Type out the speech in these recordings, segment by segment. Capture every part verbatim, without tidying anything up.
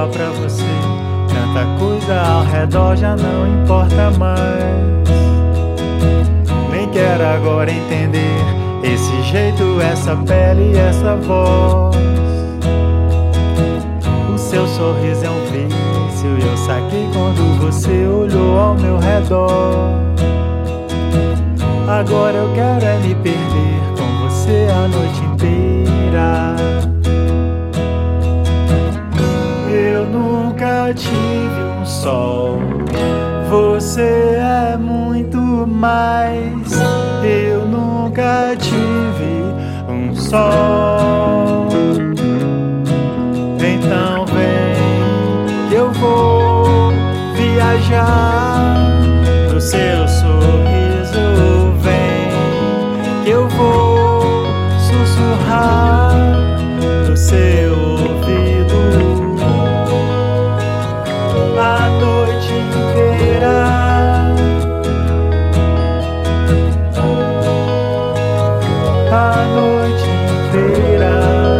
só pra você. Tanta coisa ao redor já não importa mais. Nem quero agora entender esse jeito, essa pele e essa voz. O seu sorriso é um vício e eu saquei quando você olhou ao meu redor. Agora eu quero é me perder com você a noite inteira. Eu nunca tive um sol, você é muito mais. Eu nunca tive um sol. Então vem que eu vou viajar pro seu sorriso. Vem que eu vou sussurrar no seu ouvido a noite inteira. A noite inteira,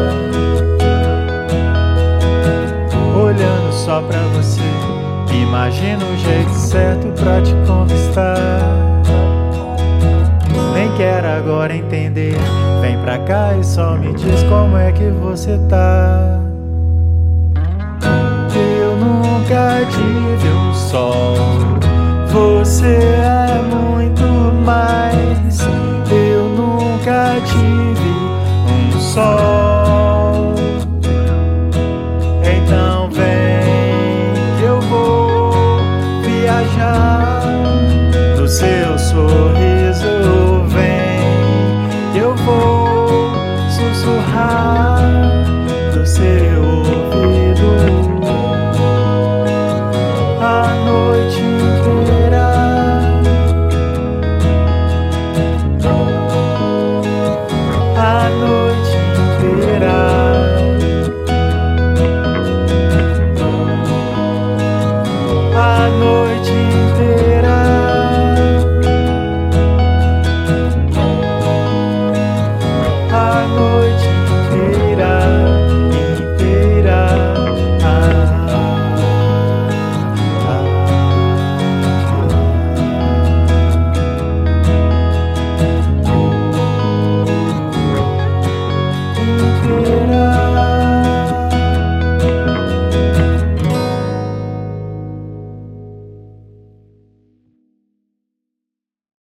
olhando só pra você. Imagina o jeito certo pra te conquistar. Nem quero agora entender. Vem pra cá e só me diz como é que você tá. Eu nunca tive um sol, você é